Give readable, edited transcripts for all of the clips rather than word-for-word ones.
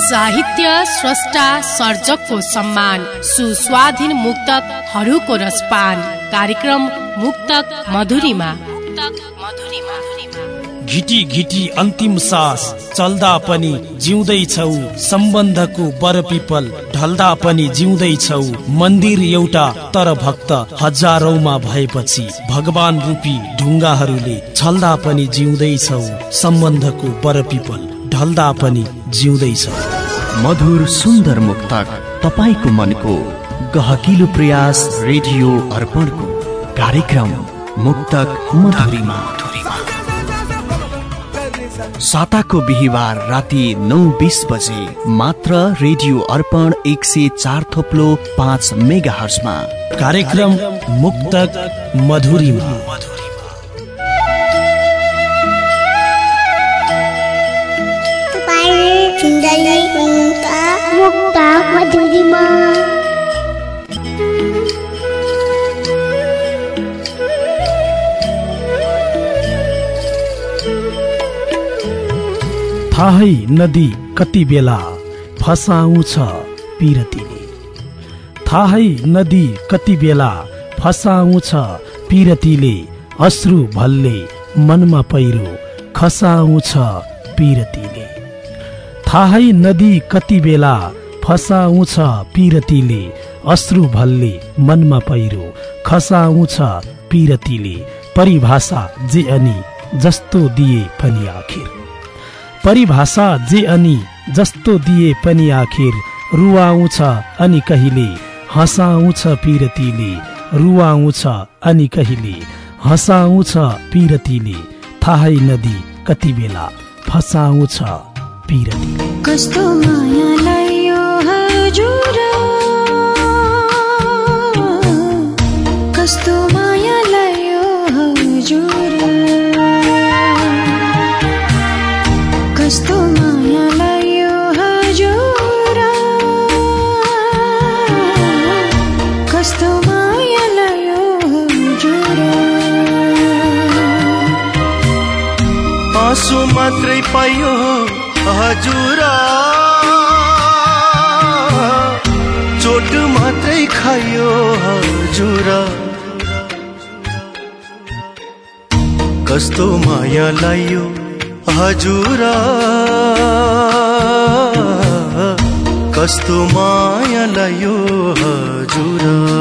साहित्य स्रष्टा सर्जकको सम्मान, सुस्वाधीन मुक्तकहरूको रसपान। कार्यक्रम मुक्तक मधुरीमा। घिटी घिटी अन्तिम सास चल्दा पनि जिउँदैछौ, सम्बन्धको बरपिपल ढल्दा पनि जिउँदैछौ। मन्दिर एउटा तर भक्त हजारौंमा भएपछि भगवान रूपी ढुङ्गाहरूले छल्दा पनि जिउँदैछौ, सम्बन्धको बरपिपल ढल्दा पनि जिउँदैछौ। मधुर सुन्दर मुक्तक तपाईको मनको गहकिलो प्रयास रेडियो अर्पणको कार्यक्रम मुक्तक मधुरीमा। साताको बिहिबार राति 9:20 बजे मात्र रेडियो अर्पण 104.5 मेगाहर्जमा कार्यक्रम मुक्तक मधुरीमा। मुक्तक मधुरीमा। थाहै नदी कति बेला फसाउँछ पिरतीले, थाहै नदी कति बेला फसाउँछ पिरतीले। अश्रु भल्ले मनमा पहिरो खसाउँछ पिरतीले, थाहै नदी कति बेला फसाउँछ पिरतीले। अश्रु भल्ले मनमा पहिरो खसाउँछ पिरतीले। परिभाषा जे अनि जस्तो दिए पनि आखिर, परिभाषा जे अनि जस्तो दिए पनि आखिर। रुवाउँछ अनि कहिले हँसाउँछ पिरतीले, रुवाउँछ अनि कहिले हँसाउँछ पिरतीले। थाहै नदी कति बेला फसाउँछ पिरतीले। कस्तो मायालाई यो हजुर, कस्तो मायालाई यो हजुर, कस्तो मायालाई यो हजुर, कस्तो मायालाई यो हजुर। आँसु मात्रै पाइयो हजुर, चोट मात्रै खायो हजुर। कस्तो माया लायो हजुर, कस्तो माया लायो हजुर।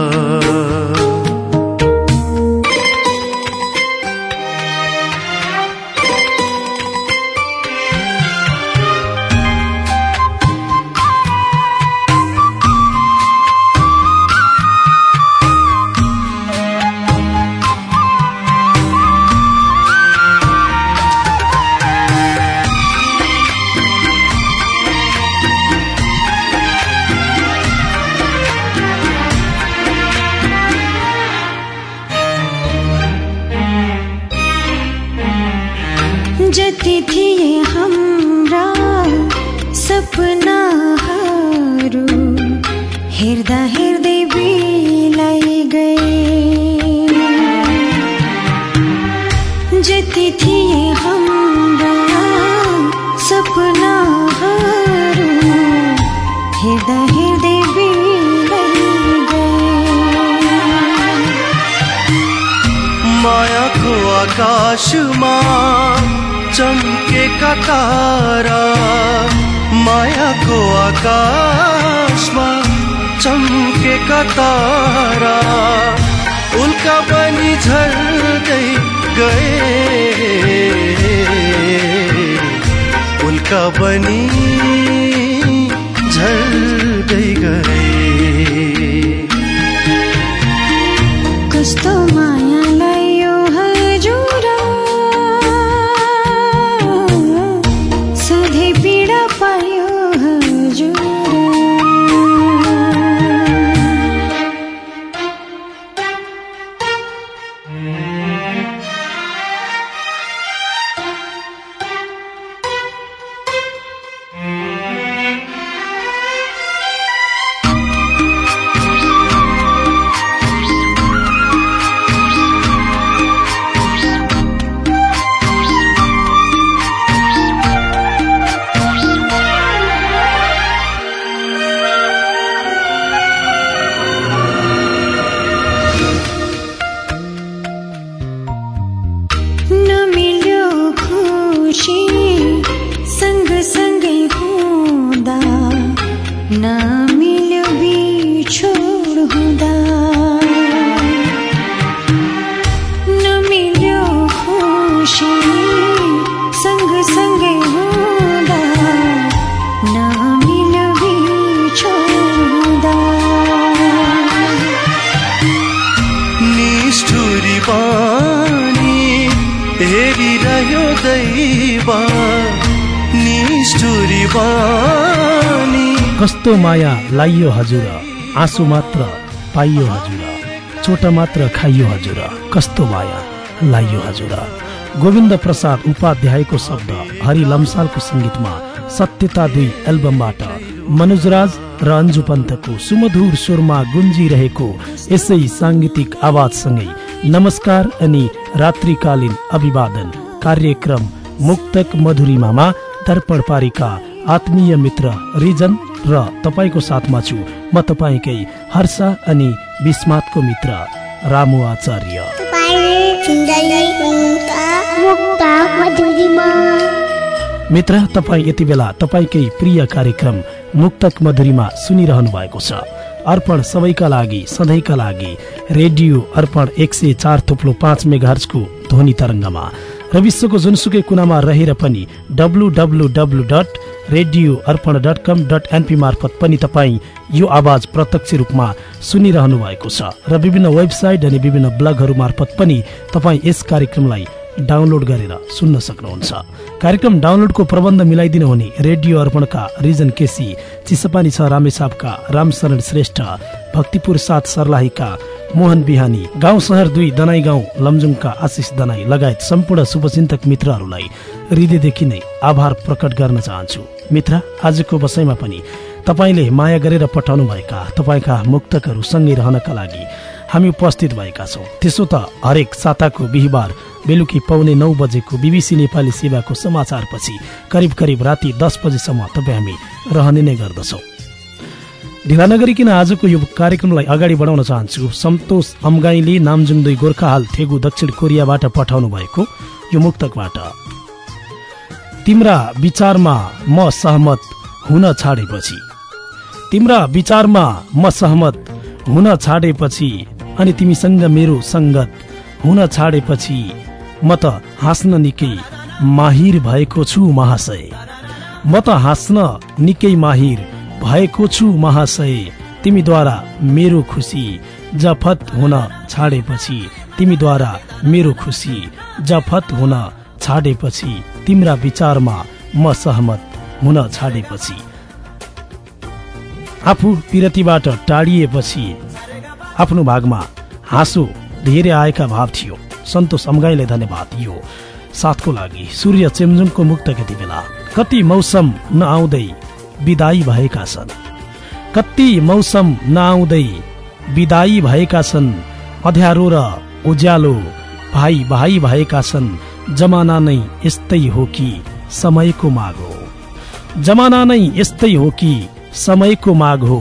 जति थिए हाम्रा सपनाहरू हेर्दा हेर्दै बिलाई गए। जति थिए हाम्रा सपनाहरू हेर्दा हेर्दै बिलाई गए। मायाको आकाशमा चम्केका तारा, मायाको आकाशमा चम्केका तारा, उल्का बनी झर्दै गए, उल्का बनी झर्दै गए। कस्तो मायालाई यो हजुर, सधैँ पीडा पायो हजुर। निष्ठुरी बानी कस्तो माया लाइयो हजुर आँसु मात्र पाइयो हजुर चोट मात्र खाइयो हजुर कस्तो माया लाइयो हजुर। गोविन्द प्रसाद उपाध्यायको शब्द हरि लम्सालको संगीतमा सत्यता 2 एल्बमबाट मनोजराज र अन्जु पन्तको सुमधुर स्वरमा गुन्जिरहेको यसै सांगीतिक आवाजसँगै नमस्कार अनि रात्रिकालीन अभिवादन कार्यक्रम मुक्तक मधुरिमामा दर्पण पारिका आत्मीय मित्र रिजन र तपाईको साथमा छु म तपाईकै हर्ष अनि विस्मातको मित्र रामु आचार्य। मित्र तपाईँ यति बेला तपाईकै प्रिय कार्यक्रम मुक्तक मधुरिमा सुनिरहनु भएको छ। अर्पण सबैका लागि सधैँका लागि रेडियो अर्पण 104.5 मेगाहर्जको ध्वनि तरङ्गमा र विश्वको जुनसुकै कुनामा रहेर पनि www.radioarpan.com.np मार्फत पनि तपाईँ यो आवाज प्रत्यक्ष रूपमा सुनिरहनु भएको छ र विभिन्न वेबसाइट अनि विभिन्न ब्लगहरू मार्फत पनि तपाईँ यस कार्यक्रमलाई डाउनलोड गरेर सुन्न सक्नुहुन्छ। कार्यक्रम डाउनलोडको प्रबन्ध मिलाइदिनु हुने रेडियो अर्पणका रिजन केसी, चिसपानी 6 रामेछापका रामशरण श्रेष्ठ, भक्तिपुर 7 सर्लाहीका मोहन बिहानी, गाउँ शहर 2 दनाई गाउँ लमजुङका आशिष दनाई लगायत सम्पूर्ण शुभचिन्तक मित्रहरूलाई हृदयदेखि नै आभार प्रकट गर्न चाहन्छु। मित्र, आजको बसाइमा पनि तपाईले माया गरेर पठाउनु भएका तपाईका मुक्तकहरू सँगै रहनका लागि हामी उपस्थित भएका छौँ। त्यसो त हरेक साताको बिहिबार बेलुकी 8:45 बजेको बीबीसी नेपाली सेवाको समाचारपछि करिब राति 10 बजेसम्म तपाईँ हामी रहने नै गर्दछौँ। ढिला नगरिकन आजको यो कार्यक्रमलाई अगाडि बढाउन चाहन्छु। सन्तोष अम्गाईले नामजुङ 2 गोर्खाहाल थेगु दक्षिण कोरियाबाट पठाउनु भएको यो मुक्तकबाट तिम्रा विचारमा म सहमत हुन छाडेपछि, तिम्रा विचारमा म सहमत हुन छाडेपछि अनि तिमीसँग मेरो संगत हुन छाडेपछि म त हाँस्न निकै माहिर भएको छु महाशय, म त हाँस्न निकै माहिर भएको छु महाशय, तिमीद्वारा मेरो खुसी जफत हुन छाडेपछि, तिमीद्वारा मेरो खुसी जफत हुन छाडेपछि, तिम्रा विचारमा म सहमत हुन छाडेपछि, आफू पिरतीबाट टाढिएपछि आफ्नो भागमा हाँसो धेरै आएका भाव थियो। सन्तोष अम्गाईलाई धन्यवाद। यो साथको लागि सूर्य चेम्जुङको मुक्त यति बेला कति मौसम नआउँदै बिदाई भएका छन्, कति मौसम नआउँदै बिदाई भएका छन्, अँध्यारो र उज्यालो भाइ भाइ भएका छन्, जमाना नै यस्तै हो कि समयको माग हो, जमाना नै यस्तै हो कि समयको माग हो,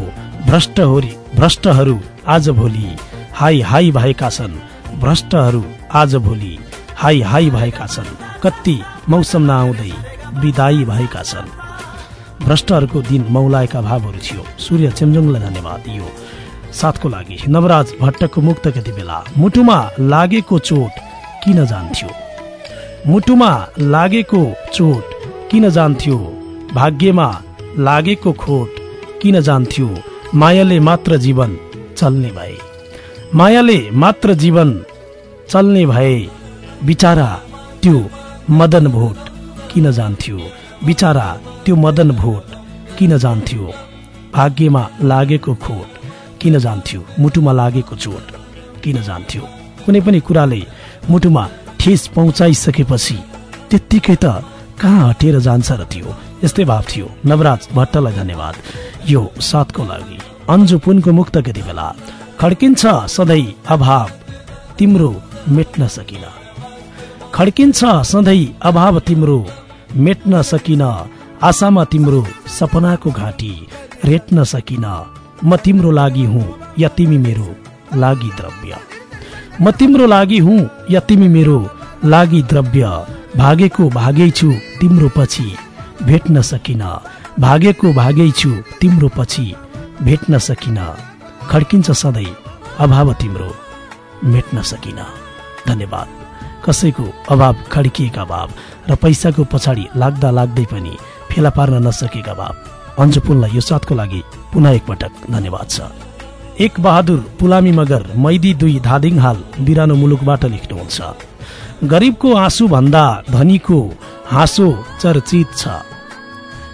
भ्रष्टहरू आज भोलि हाई हाई भएका छन्, भ्रष्टहरू आज भोलि हाई हाई भएका छन्, कति मौसम नआउँदै बिदाई भएका छन्। भ्रष्टहरूको दिन मौलाएका भावहरू थियो। सूर्य चेम्जुङलाई धन्यवाद। यो साथको लागि नवराज भट्टको मुक्त यति बेला मुटुमा लागेको चोट किन जान्थ्यो, मुटुमा लागेको चोट किन जान्थ्यो, भाग्यमा लागेको खोट किन जान्थ्यो, मायाले मात्र जीवन चल्ने भए, मायाले मात्र जीवन चल्ने भए, बिचारा त्यो मदन भोट किन जान्थ्यो, बिचारा त्यो मदन भोट किन जान्थ्यो, भाग्यमा लागेको खोट किन जान्थ्यो, मुटुमा लागेको चोट किन जान्थ्यो। कुनै पनि कुराले मुटुमा ठेस पहुँचाइसकेपछि त्यत्तिकै त कहाँ हटेर जान्छ र त्यो यस्तै भाव थियो। नवराज भट्टलाई धन्यवाद। यो साथको लागि अन्जु पुनको मुक्त यति बेला खड्किन्छ सधैँ अभाव तिम्रो मेट्न सकिन, खड्किन्छ सधैँ अभाव तिम्रो मेट्न सकिन, आशामा तिम्रो सपनाको घाँटी रेट्न सकिन, म तिम्रो लागि हुँ या तिमी मेरो लागि द्रव्य, म तिम्रो लागि हुँ या तिमी मेरो लागि द्रव्य, भागेको भागै छु तिम्रो पछि भेट्न सकिन, भागेको भागै छु तिम्रो पछि भेट्न सकिन, खड्किन्छ सधैँ अभाव तिम्रो मेट्न सकिन। धन्यवाद। कसैको अभाव खड्किएका भाव र पैसाको पछाडि लाग्दा लाग्दै पनि फेला पार्न नसकेका भाव अन्जुपुललाई यो साथको लागि पुनः एकपटक धन्यवाद छ। एक बहादुर पुलामी मगर मैदी 2 धादिङ हाल बिरानो मुलुकबाट लेख्नुहुन्छ, गरिबको आँसु भन्दा धनीको हाँसो चर्चित छ,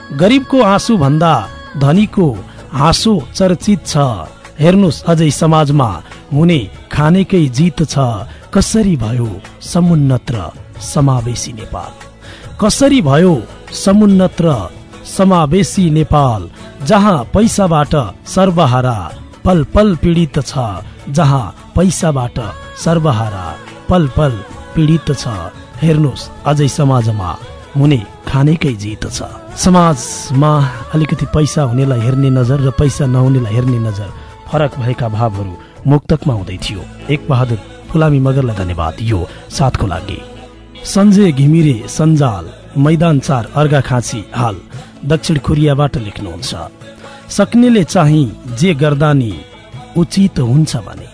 गरिबको आँसु भन्दा धनीको हाँसो चर्चित छ। हेर्नुस् अझै समाजमा हुने खानेकै जित छ। कसरी भयो समुन्नत र समावेशी नेपाल, कसरी भयो समुन्नत र समावेशी नेपाल, जहाँ पैसाबाट सर्वहारा पल पल पीडित छ, जहाँ पैसाबाट सर्वहारा पल पल पीडित छ। हेर्नुस् अझै समाजमा हुने खानेकै जित छ। समाजमा अलिकति पैसा हुनेलाई हेर्ने नजर र पैसा नहुनेलाई हेर्ने नजर फरक भएका भावहरू मुक्तकमा हुँदै थियो। एक बहादुर फुलामी मगरलाई धन्यवाद यो साथको लागि। सञ्जय घिमिरे सञ्जाल मैदान 4 अर्घाखाँची हाल दक्षिण कोरियाबाट लेख्नुहुन्छ, सक्नेले चाहिँ जे गर्दा नि उचित हुन्छ भने,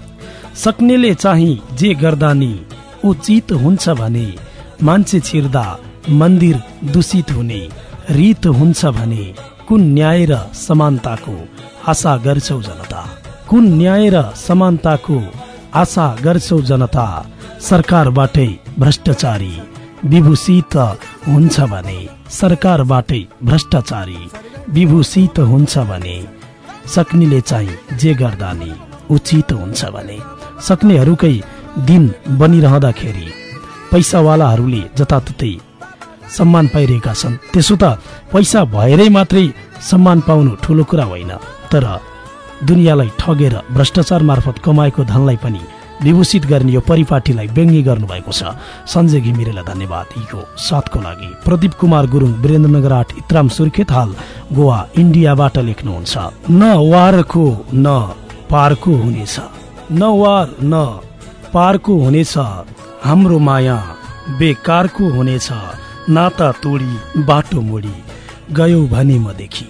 सक्नेले चाहिँ जे गर्दा नि उचित हुन्छ भने, मान्छे छिर्दा मन्दिर दूषित हुने रीत हुन्छ भने, कुन न्याय र समानताको आशा गर्छौ जनता, कुन न्याय र समानताको आशा गर्छौ जनता, सरकारबाटै भ्रष्टाचारी विभूषित हुन्छ भने, सरकारबाटै भ्रष्टाचारी विभूषित हुन्छ भने, सक्नेले चाहिँ जे गर्दा नि उचित हुन्छ भने। सक्नेहरूकै दिन बनिरहँदाखेरि पैसावालाहरूले जताततै सम्मान पाइरहेका छन्। त्यसो त पैसा भएरै मात्रै सम्मान पाउनु ठुलो कुरा होइन, तर दुनियाँलाई ठगेर भ्रष्टाचार मार्फत कमाएको धनलाई पनि विभूषित गर्ने यो परिपाटीलाई व्यङ्ग्य गर्नुभएको छ। सञ्जय घिमिरेलाई धन्यवाद यो साथको लागि। प्रदीप कुमार गुरुङ वीरेन्द्रनगर 8 इत्राम सुर्खेत हाल गोवा इन्डियाबाट लेख्नुहुन्छ, न वारको न पारको हुनेछ, न वार न पारको हुनेछ, हाम्रो माया बेकारको हुनेछ, नाता तोडी बाटो मोडी गयौ भने मदेखि,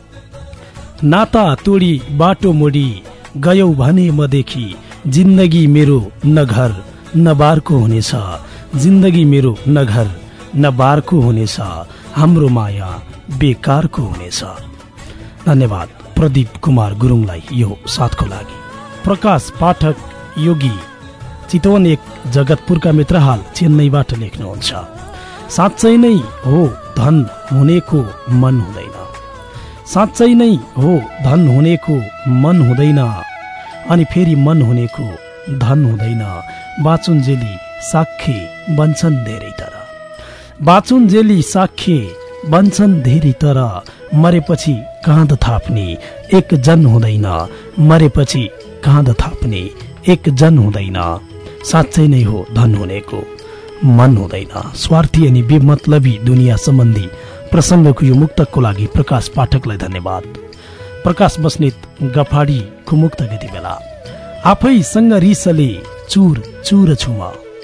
नाता तोडी बाटो मोडी गयौ भने मदेखि, जिन्दगी मेरो न घर न बारको हुनेछ, जिन्दगी मेरो न घर न बारको हुनेछ, हाम्रो माया बेकारको हुनेछ। धन्यवाद प्रदीप कुमार गुरुङलाई यो साथको लागि। प्रकाश पाठक योगी चितवन 1 जगतपुरका मित्र हाल चेन्नईबाट लेख्नुहुन्छ, साँच्चै नै हो धन हुनेको मन हुँदैन, साँच्चै नै हो धन हुनेको मन हुँदैन, अनि फेरि मन हुनेको धन हुँदैन, बाचुन्जेली साख्ये बन्छन् धेरै तर, बाचुन्जेली साख्ये बन्छन् धेरै तर, मरेपछि काँध थाप्ने एक जन हुँदैन, मरेपछि काँध थाप्ने एक जन हुँदैन, साँच्चै नै हो धन हुनेको मन हुँदैन। स्वार्थी अनि बेमतलबी दुनियाँ सम्बन्धी प्रसङ्गको यो मुक्तकको लागि प्रकाश पाठकलाई धन्यवाद। प्रकाश बस्नेत गफाडीको मुक्त गति बेला, आफैसँग रिसले चुर चुर छुम,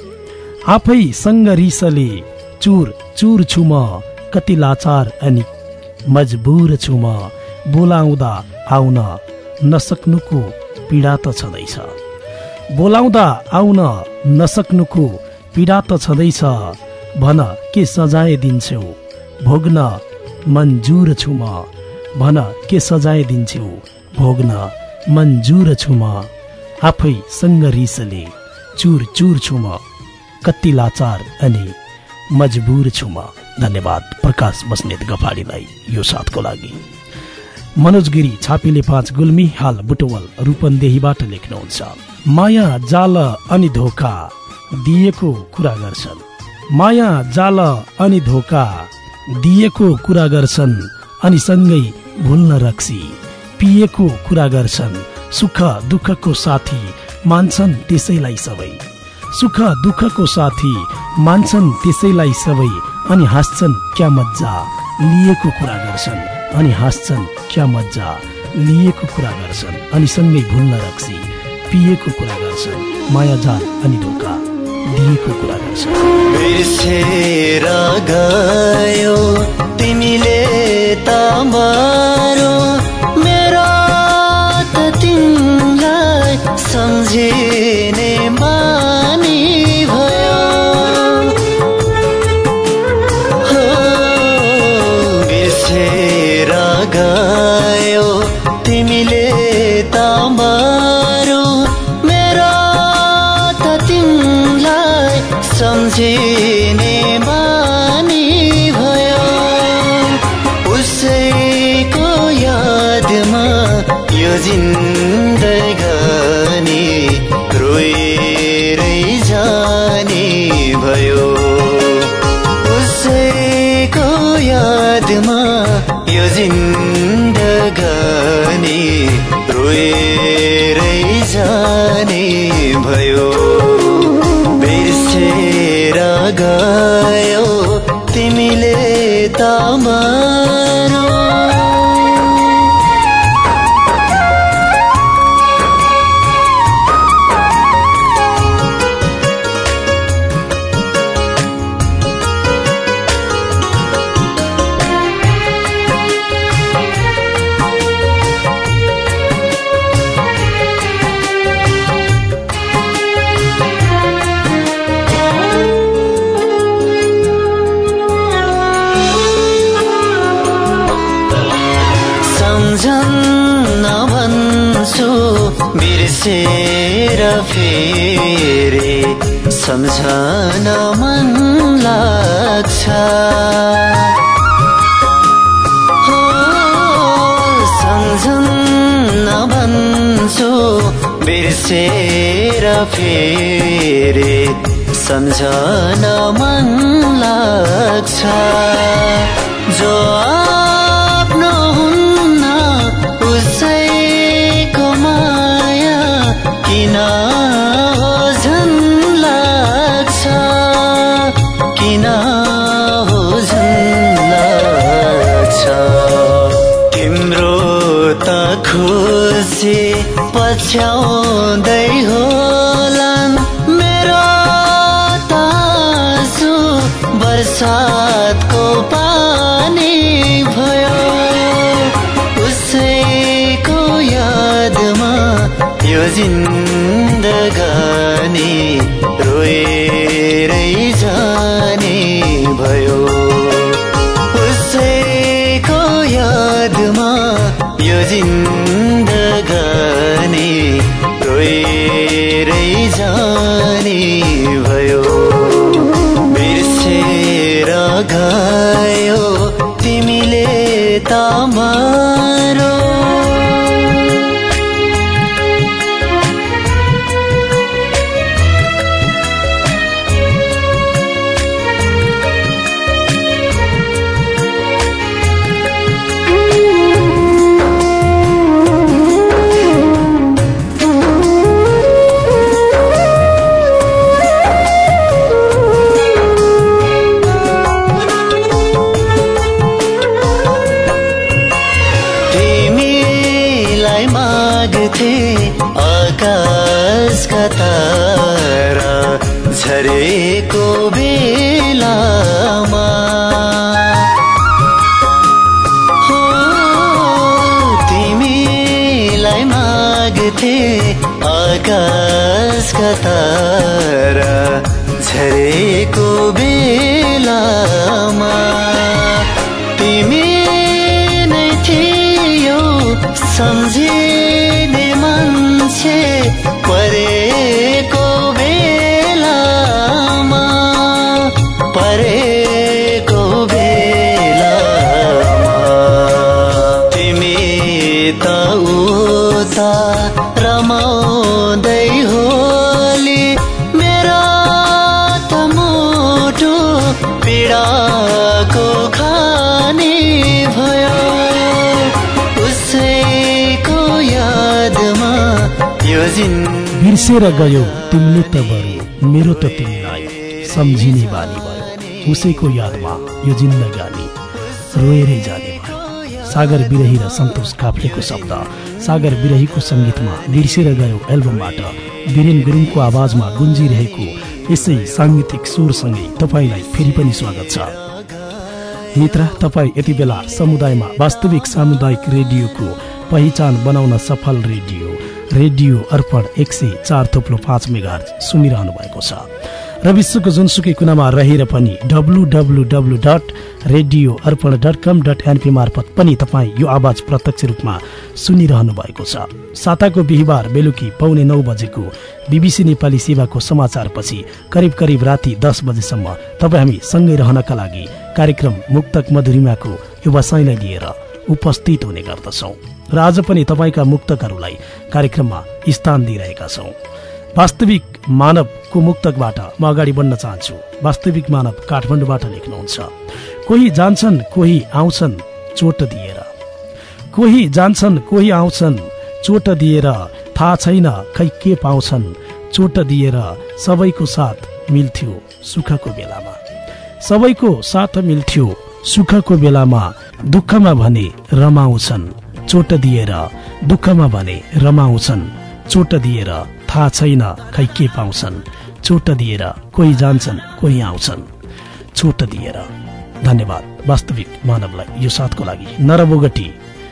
आफैसँग रिसले चुर चुर छुम, कति लाचार अनि मजबुर छुम, बोलाउँदा आउन नसक्नुको पीडा त छँदैछ, बोलाउँदा आउन नसक्नुको पीडा त छँदैछ, भन के सजाय दिन्छौ भोग्न मन्जुर छु म, भन के सजाय दिन्छौ भोग्न मन्जुर छु म, आफैसँग रिसले चुर चुर छु म, कति लाचार अनि मजबुर छु म। धन्यवाद प्रकाश बस्नेत गफाडीलाई यो साथको लागि। मनोज गिरी छापिले 5 गुल्मी हाल बुटवल रूपन्देहीबाट लेख्नुहुन्छ, माया जाल अनि धोका दिएको कुरा गर्छन्, माया जाल अनि धोका दिएको कुरा गर्छन्, अनि सँगै भुल्न रक्सी पिएको कुरा गर्छन्, सुख दुःखको साथी मान्छन् त्यसैलाई सबै, सुख दुःखको साथी मान्छन् त्यसैलाई सबै, अनि हाँस्छन् क्या मज्जा लिएको कुरा गर्छन्, अनि हाँस्छन् क्या मज्जा लिएको कुरा गर्छन्, अनि सँगै भुल्न रक्सी पिएको कुरा गर्छन्, माया जाल अनि धोका दिएको कुरा गर्छन्। बिर्सेर गयो तिमीले तमारो, मेरो त तिमीलाई सम्झिने बानी भयो, बिर्सेर गयो तिमीले तमारो, मेरो त तिमीलाई सम्झिने बानी भयो, जिन्दगानी रोएरै जाने भयो उसैको यादमा यो जिन्दगानी रोएरै जाने भयो बिर्सेर गयो तिमीले तमारो बिर्सेर फेरि सम्झन मन लाग्छ हो सम्झन भन्छु बिर्सेर फेरि सम्झन मन लाग्छ जो आफ्नो हुन्न उसैको माया किन हो झन् लाग्छ किन हो झन् लाग्छ तिम्रो त खुसी पछ्याउँदै होलान् मेरो त आँसु बर्सातको पानी भयो उसैको यादमा यो जिन्दगानी रोएरै जाने भयो उसैको यादमा यो जिन्दगानी रोएरै जाने भयो बिर्सेर गयो तिमीले तमारो आकाशका तारा झरेको बेलामा हो तिमीलाई माग्थे आकाशका तारा झरेको बेलामा तिमी नै थियौ सम्झिने मान्छे परेको बेलामा तिमी त उता रमाउँदै होली मेरो त मुटु पीडाको खानी भयो उसैको यादमा यो बिर्सेर गयो तिमीले त बरु मेरो त तिमीलाई सम्झिने बानी भयो उसैको यादमा यो जिन्दगानी रोएरै जाने भयो। सागर बिरही र सन्तोष काफ्लेको शब्द, सागर बिरहीको संगीतमा बिर्सेर गयो एल्बमबाट वीरेन गुरुङको आवाजमा गुन्जिरहेको यसै सांगीतिक स्वरसँगै तपाईलाई फेरि पनि स्वागत छ। मित्र, तपाई यति बेला समुदायमा वास्तविक सामुदायिक रेडियोको पहिचान बनाउन सफल रेडियो अर्पण 104.5 मेगाहर्ज सुनिरहनु भएको छ र विश्वको जुनसुकै कुनामा रहेर पनि www.radioarpan.com.np मार्फत पनि तपाईँ यो आवाज प्रत्यक्ष रूपमा सुनिरहनु भएको छ। साताको बिहिबार बेलुकी 8:45 बजेको बीबीसी नेपाली सेवाको समाचारपछि करिब राति 10 बजेसम्म तपाईँ हामी सँगै रहनका लागि कार्यक्रम मुक्तक मधुरिमाको यो बसाइलाई लिएर उपस्थित हुने गर्दछौँ र आज पनि तपाईँका मुक्तकहरूलाई कार्यक्रममा स्थान दिइरहेका छौँ। वास्तविक मानवको मुक्तकबाट म अगाडि बढ्न चाहन्छु। वास्तविक मानव काठमाडौँबाट लेख्नुहुन्छ, कोही जान्छन् कोही आउँछन् चोट दिएर, कोही जान्छन् कोही आउँछन् चोट दिएर, थाहा छैन खै के पाउँछन् चोट दिएर। सबैको साथ मिल्थ्यो सुखको बेलामा, सबैको साथ मिल्थ्यो सुखको बेलामा, दुःखमा भने रमाउँछन् चोट दिएर, दुःखमा भने रमाउँछन् चोट दिएर। थाहा छैन खै के पाउँछन् चोट दिएर, कोही जान्छन् कोही आउँछन् चोट दिएर। धन्यवाद वास्तविक मानवलाई यो साथको लागि। नरबोगटी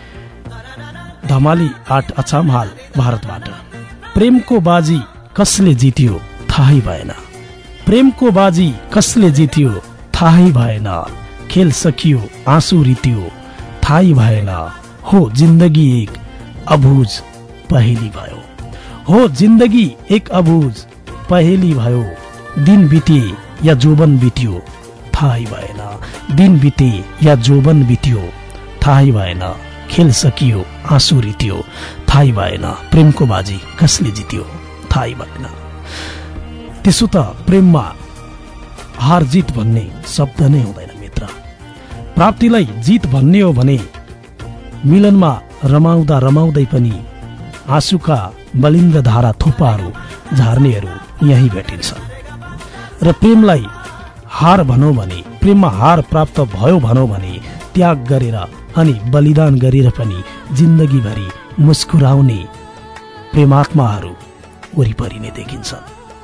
धमाली 8 अछाम हाल भारतबाट। प्रेमको बाजी कसले जित्यो थाहै भएन, प्रेमको बाजी कसले जित्यो थाहै भएन, खेल सकियो आँसु रित्यो थाहै भएन। हो जिन्दगी एक अबुझ पहेली भयो, हो जिन्दगी एक अबुझ पहेली भयो। दिन बिते या जोबन बित्यो थाहै भएन, दिन बिते या जोबन बित्यो थाहै भएन, खेल सकियो आँसु रित्यो थाहै भएन। प्रेमको बाजी कसले जित्यो थाहै भएन। त्यसो त प्रेममा हार जित भन्ने शब्द नै हुँदैन मित्र। प्राप्तिलाई जित भन्ने हो भने मिलनमा रमाउँदा रमाउँदै पनि आँसुका बलिन्द धारा थोपाहरू झार्नेहरू यही भेटिन्छन्। र प्रेमलाई हार भनौँ भने, प्रेममा हार प्राप्त भयो भनौँ भने त्याग गरेर अनि बलिदान गरेर पनि जिन्दगीभरि मुस्कुराउने प्रेमात्माहरू वरिपरि नै देखिन्छन्।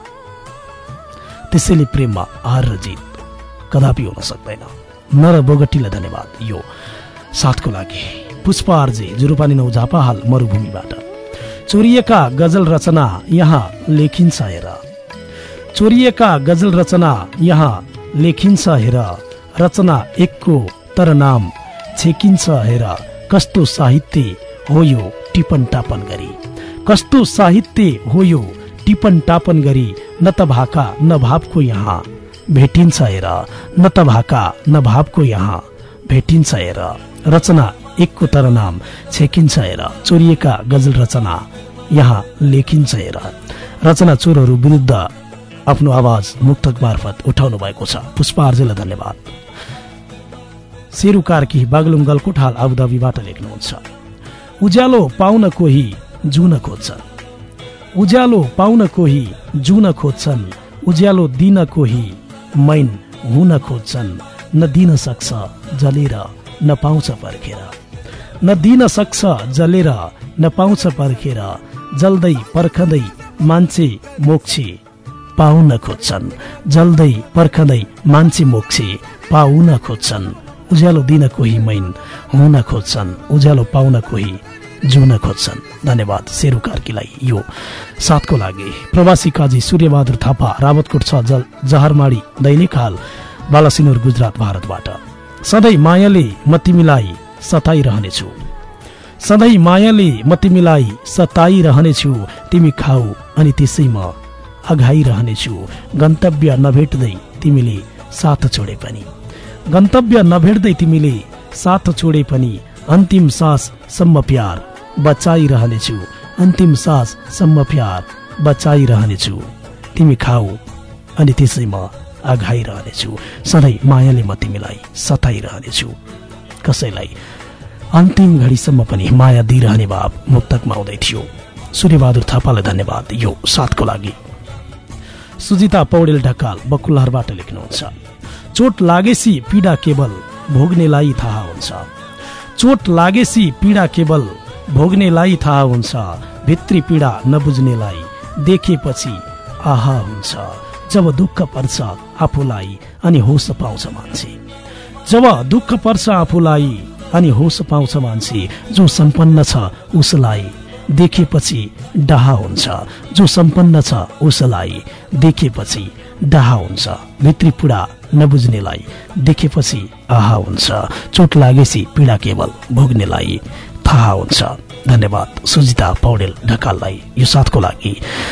त्यसैले प्रेममा हार र जित कदापि हुन सक्दैन। नर बोगटीलाई धन्यवाद यो साथको लागि। पुष्पा आर्जे जुरुपानी 9 झापा हाल मरुभूमिबाट। चोरिएका गजल रचना यहाँ लेखिन्छ हेर, चोरिएका गजल रचना यहाँ लेखिन्छ हेर, रचना एकको तर नाम छेकिन्छ हेर। कस्तो साहित्य हो यो टिपन टापन गरी, कस्तो साहित्य हो यो टिपन टापन गरी। न त भाका न भावको यहाँ भेटिन्छ हेर, न त भाका न भावको यहाँ भेटिन्छ हेर, रचना एकको तर नाम छेकिन्छ हेर। चोरिएका गजल रचना यहाँ लेखिन्छ हेर, रचना चोरहरू विरुद्ध आफ्नो आवाज मुक्तक मार्फत उठाउनु भएको छ। पुष्पा आर्जेलाई धन्यवाद। सेरु कार्की बागलुङ गलकोट हाल आबुधाबीबाट लेख्नुहुन्छ, उज्यालो पाउन कोही जुन खोज्छन्, उज्यालो पाउन कोही जुन खोज्छन्, उज्यालो दिन कोही मैन हुन खोज्छन्। न दिन सक्छ जलेर न पाउँछ पर्खेर, न दिन सक्छ जलेर न पाउँछ पर्खेर। जल्दै पर्खँदै मान्छे मोक्षे पाउन खोज्छन्, जल्दै पर्खँदै मान्छे मोक्षे पाउन खोज्छन्। उज्यालो दिन कोही मैन हुन खोज्छन्, उज्यालो पाउन कोही जुन खोज्छन्। धन्यवाद सेरु कार्कीलाई यो साथको लागि। प्रवासी काजी सूर्यबहादुर थापा रावतकोट 6 जहरमाडी दैनिक हाल बालासिनोर गुजरात भारतबाट। सधैँ मायाले म तिमीलाई सताइरहनेछु, सधैँ मायाले म तिमीलाई सताइरहनेछु। तिमी खाऊ अनि त्यसै म अघाइरहनेछु। गन्तव्य नभेट्दै तिमीले साथ छोडे पनि, गन्तव्य नभेट्दै तिमीले साथ छोडे पनि। अन्तिम सास सम्म प्यार बचाइरहनेछु, अन्तिम सास सम्म प्यार बचाइरहनेछु। तिमी खाऊ अनि त्यसै म अघाइरहनेछु। सधैँ मायाले म तिमीलाई सताइरहनेछु। कसैलाई अन्तिम घडीसम्म पनि माया दिइरहने भाव मुक्तकमा आउँदै थियो। सूर्यबहादुर थापालाई धन्यवाद यो साथको लागि। सुजिता पौडेल ढकाल बकुलहरबाट लेख्नुहुन्छ, चोट लागेसी पीडा केवल भोग्नेलाई थाहा हुन्छ, चोट लागेसी पीडा केवल भोग्नेलाई थाहा हुन्छ। भित्री पीडा नबुझ्नेलाई देखेपछि आहा हुन्छ। जब दुःख पर्छ आफूलाई अनि होस पाउँछ मान्छे, जब दुःख पर्छ आफूलाई अनि होस पाउँछ मान्छे। जो सम्पन्न छ उसलाई देखेपछि डाहा हुन्छ, जो सम्पन्न छ उसलाई देखेपछि डाहा हुन्छ। भित्री पीडा नबुझ्नेलाई देखेपछि आहा हुन्छ। चोट लागेसी पीडा केवल भोग्नेलाई थाहा हुन्छ। धन्यवाद सुजिता पौडेल ढकाललाई यो साथको लागि।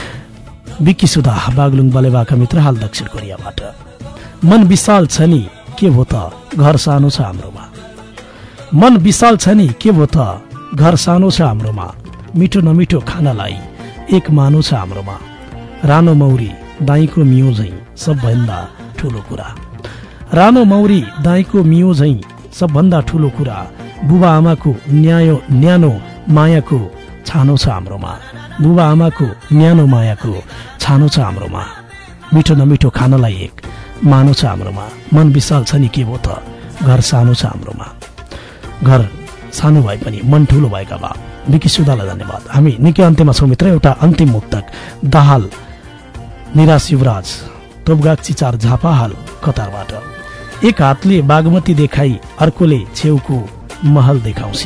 विकी सुधा बागलुङ बलेबाका मित्र हाल दक्षिण कोरियाबाट। मन विशाल छ नि के हो त घर सानो छ हाम्रोमा, मन विशाल छ नि के भो त, घर सानो छ हाम्रोमा, मिठो नमिठो खानालाई एक मानो छ हाम्रोमा। रानो मौरी दाईको मियो झैं सबभन्दा ठुलो कुरा, रानो मौरी दाईको मियो झैं सबभन्दा ठुलो कुरा। बुबा आमाको न्यानो मायाको छानो छ हाम्रोमा, बुबा आमाको न्यानो मायाको छानो छ हाम्रोमा। मिठो नमिठो खानालाई एक मानो छ हाम्रोमा। मन विशाल छ नि के भो त, घर सानो छ हाम्रोमा। घर सानो भए पनि मन ठुलो भएका बा विकी सुदालाई धन्यवाद। हामी निकै अन्त्यमा छौँ मित्र। एउटा अन्तिम मुक्तक दाहाल निराश युवराज तोपगाग चिचार झापा हाल कतारबाट। एक हातले बागमती देखाई अर्कोले छेउको महल देखाउँछे,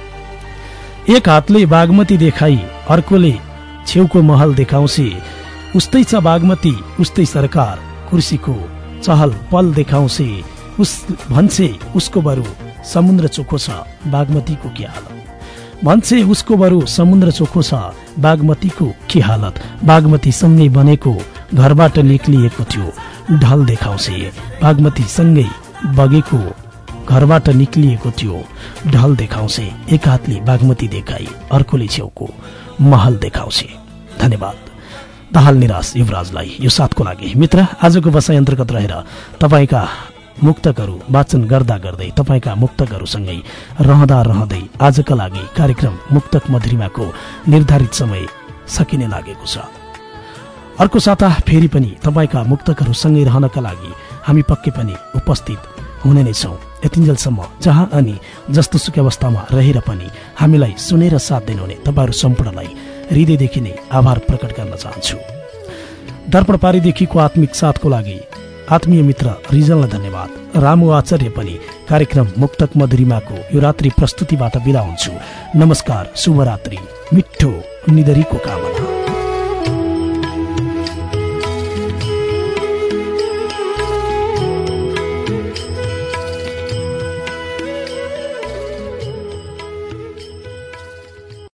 एक हातले बागमती देखाई अर्कोले छेउको महल देखाउँछे। उस्तै छ बागमती उस्तै सरकार कुर्सीको चहल पल देखाउँछे। उस भन्छे उसको बरु समुद्र चोखो छ बागमतीको के हालत, भन्छे उसको बरु समुद्र चोखो छ बागमतीको के हालत। बागमती सँगै बनेको घरबाट निक्लिएको थियो ढल देखाउँछे, बागमती सँगै बगेको घरबाट निक्लिएको थियो ढल देखाउँछे। एक हातले बागमती देखाई अर्कोले छेउको महल देखाउँछे। धन्यवाद दाहाल निराश युवराजलाई यो साथको लागि। मित्र, आजको बसाइ अन्तर्गत रहेर तपाईँका मुक्तकहरू वाचन गर्दा गर्दै तपाईँका मुक्तकहरूसँगै रहँदा रहँदै आजका लागि कार्यक्रम मुक्तक मधुरिमाको निर्धारित समय सकिने लागेको छ। अर्को साता फेरि पनि तपाईँका मुक्तकहरूसँगै रहनका लागि हामी पक्कै पनि उपस्थित हुने नै छौँ। यतिन्जेलसम्म जहाँ अनि जस्तो सुकै अवस्थामा रहेर पनि हामीलाई सुनेर साथ दिनुहुने तपाईँहरू सम्पूर्णलाई हृदयदेखि नै आभार प्रकट गर्न चाहन्छु। दर्पण पारीदेखिको आत्मिक साथको लागि आत्मीय मित्र रिजललाई धन्यवाद। रामु आचार्य पनि कार्यक्रम मुक्तक मधुरिमाको यो रात्रि प्रस्तुतिबाट बिदा हुन्छु। नमस्कार, शुभरात्रि, मिठो निदरीको कामना।